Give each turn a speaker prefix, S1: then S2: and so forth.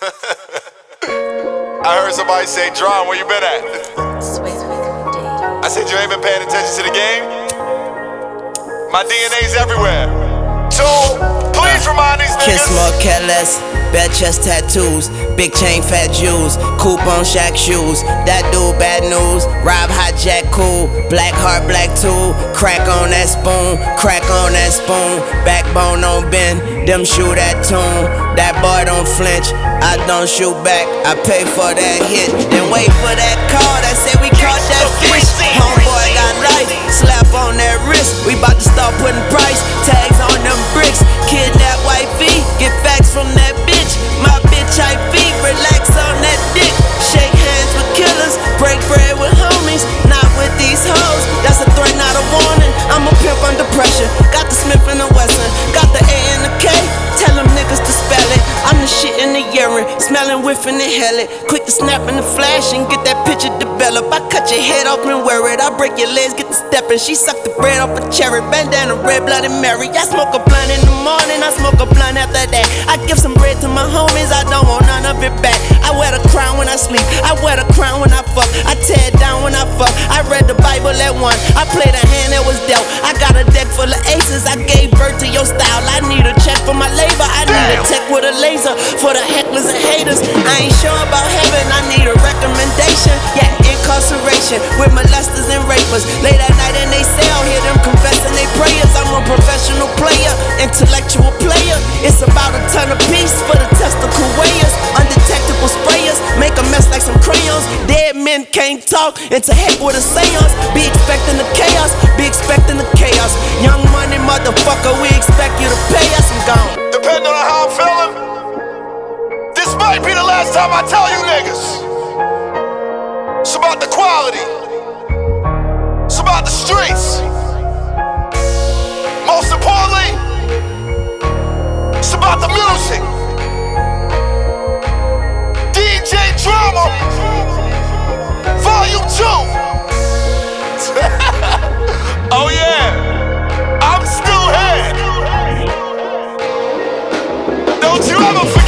S1: I heard somebody say, Dron, where you been at? I said, you ain't been paying attention to the game? My DNA's everywhere. So, please remind these niggas.
S2: Kiss more careless, bare chest tattoos, big chain fat Jews, coupe on Shaq shoes. That dude bad news, rob hijack cool, black heart black tool, crack on that spoon, crack on that spoon, backbone on bend, them shoot that tune. That boy don't flinch, I don't shoot back, I pay for that hit, then wait for that call that said we caught that fish. Homeboy got life, slap on that wrist, we bout to start putting price tags on them bricks. Kidnap wifey, get facts from that bitch. My bitch IP, relax on that dick. Shake hands with killers, break bread with homies, not with these hoes. That's a threat, not a warning. I'm a pimp under pressure. Got the Smith and the Wesson, got the A and the K. Tell them niggas to spell it. I'm the shit in the urine, smelling, whiffing, inhale it. Quick to snap in the flash and get that picture develop. I cut your head off and wear it. I break your legs, get the stepping. She suck the bread off a cherry, bandana, red blooded Mary. I smoke a blunt in the morning, I smoke a blunt after that. I give some bread to my homies, I don't want none of it back. I wear the crown when I sleep, I wear the crown when I fuck. I tear it down when I fuck. I read the Bible at one, I played a hand that was dealt. I got a deck full of aces, I gave birth to your style. I need a check for my labor, I need a tech with a laser for the hecklers and haters. I ain't sure about heaven, I need a recommendation. Yeah, incarceration with molesters and rapers. Late at night in they cell, hear them confessing they prayers. I'm a professional player, intellectual player. It's about a ton of peace for the testicle weighers. Undetectable sprayers, make a mess like some crayons. Dead men can't talk, and to heck with a seance. Be expecting the chaos, be expecting the chaos. Young money motherfucker, we expect you to pay us. I'm gone.
S1: Depending on how I'm feeling, this might be the last time I tell you niggas. It's about the quality. It's about the streets. Most importantly, it's about the music. DJ Drama, Volume 2. Oh yeah, I'm still here. Don't you ever forget.